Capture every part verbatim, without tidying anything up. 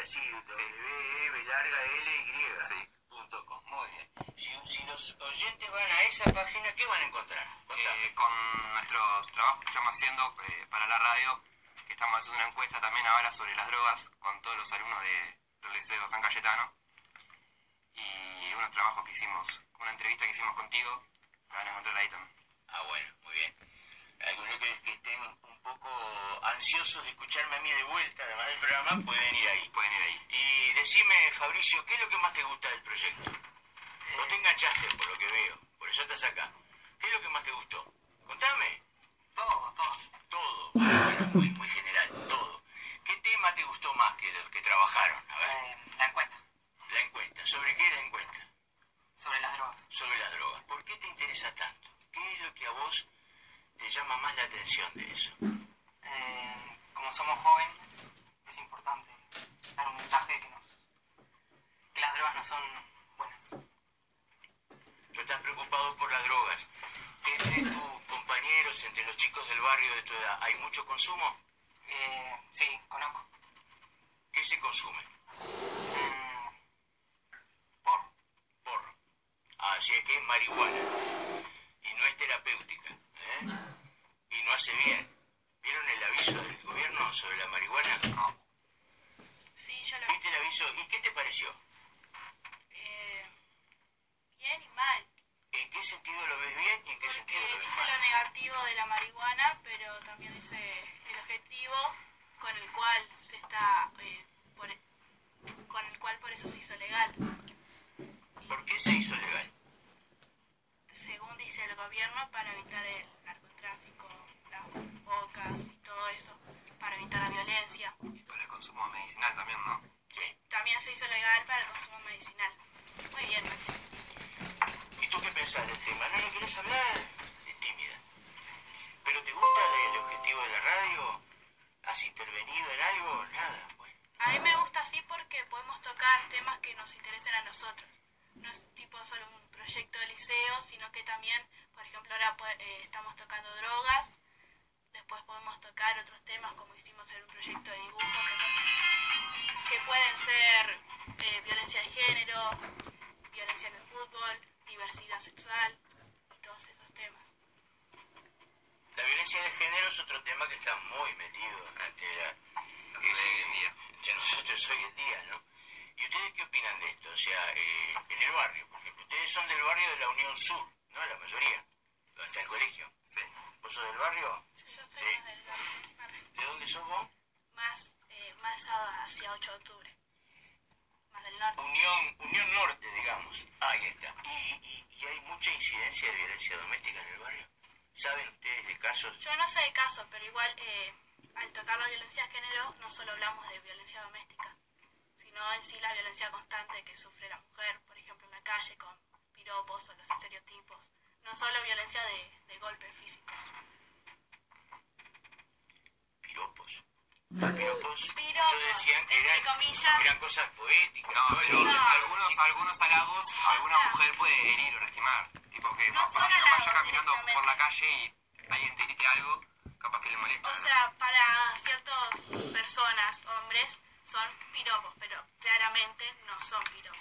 así, W E B larga L Y. Sí. Punto com. Muy bien. Si, si los oyentes van a esa página, ¿qué van a encontrar? Eh, con nuestros trabajos que estamos haciendo eh, para la radio, que estamos haciendo una encuesta también ahora sobre las drogas con todos los alumnos de, del Liceo San Cayetano, y unos trabajos que hicimos, una entrevista que hicimos contigo, la van a encontrar ahí también. Ah, bueno, muy bien. Algunos que, que estén un poco ansiosos de escucharme a mí de vuelta, además del programa, pueden ir ahí. Pueden ir ahí. Y decime, Fabricio, ¿qué es lo que más te gusta del proyecto? Eh... Vos te enganchaste, por lo que veo, por eso estás acá. ¿Qué es lo que más te gustó? Contame. Todo, todo. Todo. Bueno, muy, muy general, todo. ¿Qué tema te gustó más que los que trabajaron? A ver. Eh, la encuesta. La encuesta. ¿Sobre qué es la encuesta? Sobre las drogas. Sobre las drogas. ¿Por qué te interesa tanto? ¿Qué es lo que a vos te llama más la atención de eso? Eh, como somos jóvenes, es importante dar un mensaje que nos que las drogas no son buenas. Tú estás preocupado por las drogas. ¿Entre tus compañeros, entre los chicos del barrio de tu edad, hay mucho consumo? Eh, sí, conozco. ¿Qué se consume? Mm, porro. Porro. Así es que es marihuana. Y no es terapéutica. ¿eh? Y no hace bien. ¿Vieron el aviso del gobierno sobre la marihuana? No. Sí, yo lo ¿Viste el aviso? ¿Y qué te pareció? eh, bien y mal. ¿En qué sentido lo ves bien y en qué sentido Porque lo ves dice mal? lo negativo de la marihuana, pero también dice el objetivo con el cual se está, eh, por, con el cual por eso se hizo legal. ¿Por qué se hizo legal? Según dice el gobierno, para evitar el narcotráfico, las bocas y todo eso, para evitar la violencia. Y para el consumo medicinal también, ¿no? Sí, también se hizo legal para el consumo medicinal. Muy bien, Maxi. ¿Y tú qué pensás del tema? ¿No lo querés hablar? Es tímida. ¿Pero te gusta el objetivo de la radio? ¿Has intervenido en algo? Nada, pues. A mí me gusta así porque podemos tocar temas que nos interesen a nosotros. No es tipo solo un proyecto de liceo, sino que también, por ejemplo, ahora eh, estamos tocando drogas, después podemos tocar otros temas como hicimos en un proyecto de dibujo, que, que pueden ser eh, violencia de género, violencia en el fútbol, diversidad sexual y todos esos temas. La violencia de género es otro tema que está muy metido entre, la, es, hoy en día. entre nosotros hoy en día, ¿no? ¿Y ustedes qué opinan de esto? O sea, eh, en el barrio, por ejemplo, ustedes son del barrio de la Unión Sur, ¿no? La mayoría, donde está el colegio. Sí. ¿Vos sos del barrio? Sí, yo soy Sí. más del barrio. ¿De dónde sos vos? Más, eh, más hacia ocho de octubre, más del norte. Unión, Unión Norte, digamos. Ahí está. ¿Y, y, y hay mucha incidencia de violencia doméstica en el barrio? ¿Saben ustedes de casos? Yo no sé de casos, pero igual eh, al tocar la violencia de género no solo hablamos de violencia doméstica, sino en sí la violencia constante que sufre la mujer, por ejemplo en la calle con piropos o los estereotipos. No solo violencia de, de golpes físicos. ¿Piropos? ¿Piropos? Piropos, Muchos decían que entre eran, comillas. eran cosas poéticas. No, pero No. algunos, algunos halagos a alguna sea, mujer puede herir o lastimar. Tipo que no va- son vaya, vaya halagos caminando directamente. por la calle y alguien te grite algo, capaz que le molesta. O ¿no? sea, para ciertas personas, hombres, son piropos, pero claramente no son piropos.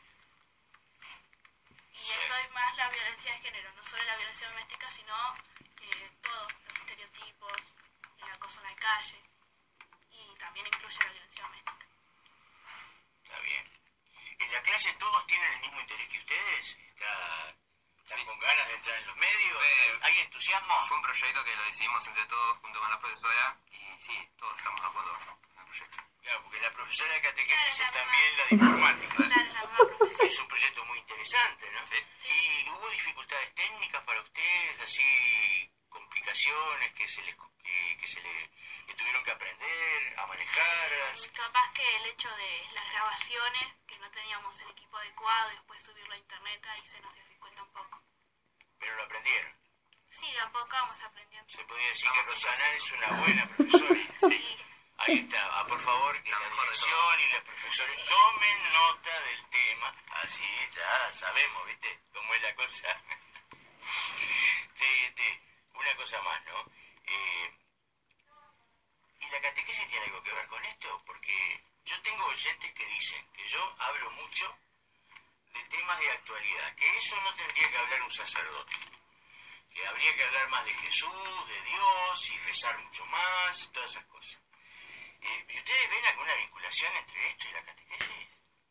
Y Sí. eso es más la violencia de género, no solo la violencia doméstica, sino eh, todos los estereotipos, el acoso en la calle, y también incluye la violencia doméstica. Está bien. ¿En la clase todos tienen el mismo interés que ustedes? ¿Está, ¿Están Sí. con ganas de entrar en los medios? Fue- ¿Hay entusiasmo? Fue un proyecto que lo decidimos entre todos junto con la profesora y sí, todos estamos de acuerdo en el proyecto. Claro, porque la profesora de catequesis Claro, es la también la de informática. Claro, es la nueva profesora. Es un proyecto muy interesante, ¿no? Sí. ¿Y hubo dificultades técnicas para ustedes, así complicaciones que se les que, que se le que tuvieron que aprender a manejar? Eh, capaz que el hecho de las grabaciones, que no teníamos el equipo adecuado y después subirlo a internet, ahí se nos dificulta un poco. Pero lo aprendieron. Sí, de a poco vamos aprendiendo. Se podría decir que Vamos, sí, Rosana sí. es una buena profesora. Sí. Ahí está. Ah, por favor, que La la mejor de dirección y los profesores tomen nota del tema. Así ya sabemos, ¿viste? Cómo es la cosa. Sí, este, una cosa más, ¿no? Eh, ¿Y la catequesis tiene algo que ver con esto? Porque yo tengo oyentes que dicen que yo hablo mucho de temas de actualidad, que eso no tendría que hablar un sacerdote, que habría que hablar más de Jesús, de Dios, y rezar mucho más, todas esas cosas. Eh, ¿Y ustedes ven alguna vinculación entre esto y la catequesis?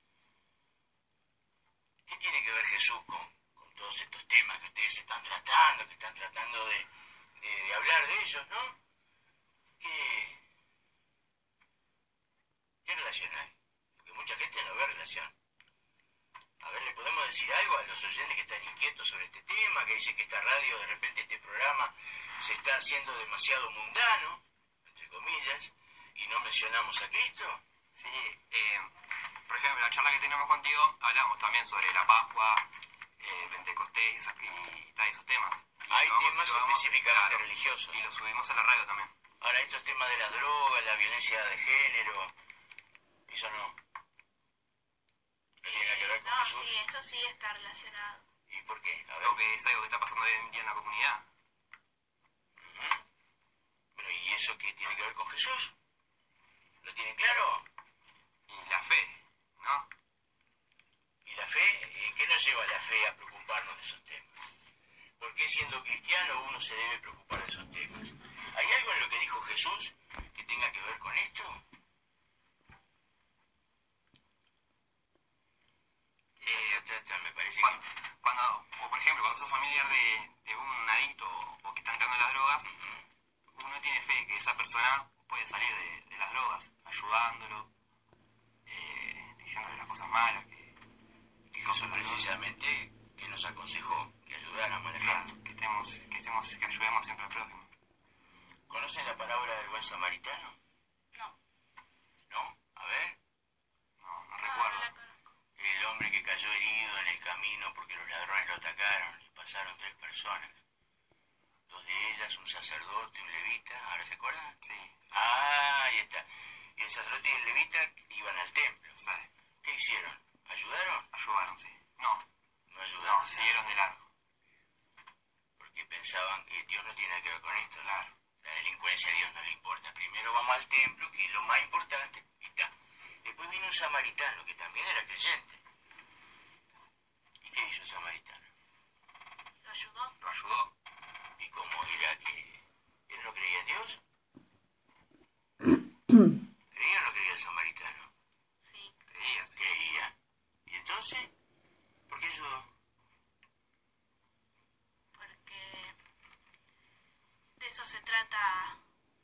¿Qué tiene que ver Jesús con, con todos estos temas que ustedes están tratando, que están tratando de, de, de hablar de ellos, ¿no? ¿Qué, ¿Qué relación hay? Porque mucha gente no ve relación. A ver, ¿le podemos decir algo a los oyentes que están inquietos sobre este tema, que dicen que esta radio, de repente este programa, se está haciendo demasiado mundano, entre comillas, y no mencionamos a Cristo? Sí, eh, por ejemplo, en la charla que tenemos contigo hablamos también sobre la Pascua, eh, Pentecostés y, esas- y tal, esos temas. Y Hay lo vamos- temas lo vamos- específicamente claro, religiosos. y los subimos a la radio también. Ahora, estos temas de las drogas, la violencia de género, eso no. ¿No tiene nada que ver con No, Jesús? sí, eso sí está relacionado. ¿Y por qué? A ver. Lo que es algo que está pasando hoy en día en la comunidad. Ujú. Bueno, ¿y eso qué tiene que ver con Jesús? ¿Lo tienen claro? Y la fe, ¿no? ¿Y la fe? ¿En qué nos lleva la fe a preocuparnos de esos temas? ¿Por qué siendo cristiano uno se debe preocupar de esos temas? ¿Hay algo en lo que dijo Jesús que tenga que ver con esto? Eh, Ya, ya, ya, me parece Cuando, que... cuando- o por ejemplo, cuando sos familiar de, de un adicto o que está entrando en las drogas, uno tiene fe que esa persona puede salir de, de las drogas, ayudándolo, eh, diciéndole las cosas malas. Que, Y Jesús precisamente que nos aconsejó que ayudáramos a la gente. que estemos, que estemos, que ayudemos siempre al prójimo. ¿Conocen la parábola del buen samaritano? No, ¿No? A ver. No, no no, recuerdo. no la conozco. El hombre que cayó herido en el camino porque los ladrones lo atacaron y pasaron tres personas. Dos de ellas, un sacerdote, un levita, ¿ahora se acuerdan? Sí, Ah, ahí está. Y el sacerdote y el levita iban al templo. sí, ¿Qué hicieron? ¿Ayudaron? ayudaron, sí. No, No ayudaron. no, siguieron de largo. Porque pensaban que Dios no tiene nada que ver con esto. Claro. La delincuencia a Dios no le importa. Primero vamos al templo, que es lo más importante, y está. Después vino un samaritano, que también era creyente. ¿Y qué hizo el samaritano? ¿Lo ayudó? Lo ayudó. ¿Y cómo era que él no creía en Dios? ¿Creía o no creía el samaritano? Sí. Creía, sí. Creía. ¿Y entonces? ¿Por qué ayudó? Porque de eso se trata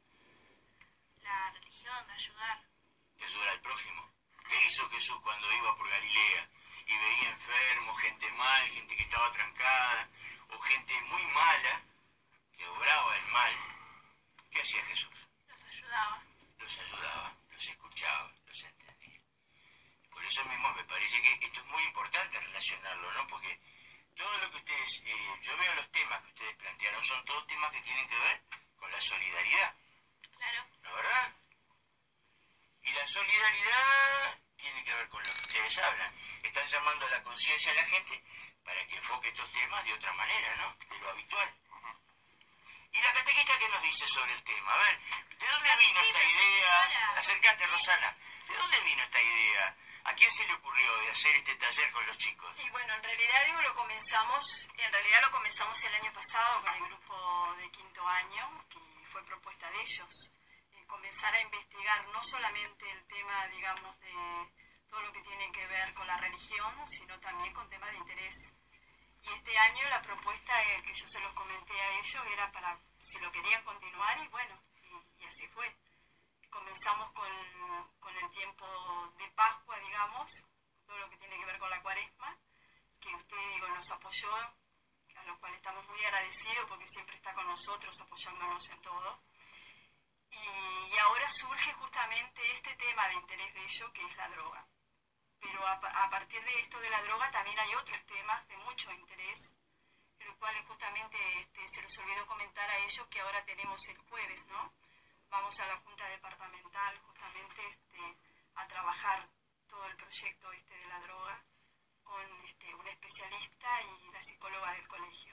la religión, de ayudar. De ayudar al prójimo. ¿Qué hizo Jesús cuando iba por Galilea y veía enfermos, gente mal, gente que estaba trancada, o gente muy mala, que obraba el mal? ¿Qué hacía Jesús? Los ayudaba. Los ayudaba, los escuchaba, los entendía. Por eso mismo me parece que esto es muy importante relacionarlo, ¿no? Porque todo lo que ustedes, eh, yo veo los temas que ustedes plantearon, son todos temas que tienen que ver con la solidaridad, Claro. ¿no, verdad? Y la solidaridad tiene que ver con lo que ustedes hablan. Están llamando a la conciencia a la gente para que enfoque estos temas de otra manera, ¿no? De lo habitual. ¿Y la catequista qué nos dice sobre el tema? A ver, ¿de dónde vino esta idea? Acercate, Rosana. ¿De dónde vino esta idea? ¿A quién se le ocurrió de hacer este taller con los chicos? Y bueno, en realidad digo, lo comenzamos, en realidad lo comenzamos el año pasado con el grupo de quinto año, que fue propuesta de ellos, eh, comenzar a investigar no solamente el tema, digamos, de todo lo que tiene que ver con la religión, sino también con temas de interés. Y este año la propuesta eh, que yo se los comenté a ellos era para si lo querían continuar, y bueno, y, y así fue. Comenzamos con, con el tiempo de Pascua, digamos, todo lo que tiene que ver con la Cuaresma, que usted, digo, nos apoyó, a lo cual estamos muy agradecidos porque siempre está con nosotros apoyándonos en todo. Y, y ahora surge justamente este tema de interés de ellos, que es la droga. Pero a, a partir de esto de la droga también hay otros temas de mucho interés, los cuales justamente este, se les olvidó comentar a ellos que ahora tenemos el jueves, ¿no? Vamos a la Junta Departamental justamente este, a trabajar todo el proyecto este de la droga con este, un especialista y la psicóloga del colegio.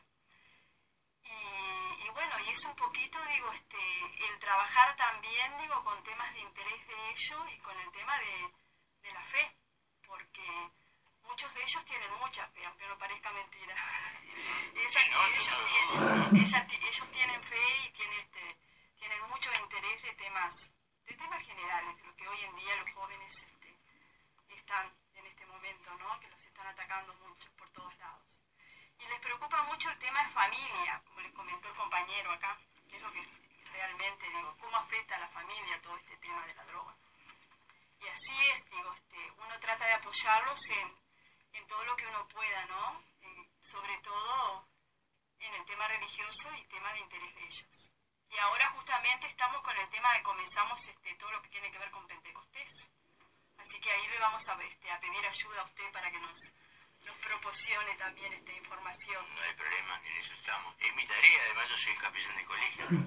Y, y bueno, y es un poquito, digo, este, el trabajar también, digo, con temas de interés de ellos y con el tema de, de la fe, porque muchos de ellos tienen mucha fe, aunque no parezca mentira. Es así, ellos tienen, ella, ellos tienen fe y tienen, este, tienen mucho interés de temas, de temas generales, de lo que hoy en día los jóvenes este, están en este momento, ¿no? Que los están atacando mucho por todos lados. Y les preocupa mucho el tema de familia, como les comentó el compañero acá, que es lo que realmente, digo, cómo afecta a la familia todo este tema de la droga. Y así es, digo, este, uno trata de apoyarlos en, en todo lo que uno pueda, ¿no? En, sobre todo en el tema religioso y tema de interés de ellos. Y ahora justamente estamos con el tema de comenzamos este, todo lo que tiene que ver con Pentecostés. Así que ahí le vamos a, este, a pedir ayuda a usted para que nos, nos proporcione también esta información. No hay problema, en eso estamos. Es mi tarea, además yo soy capellán de colegio.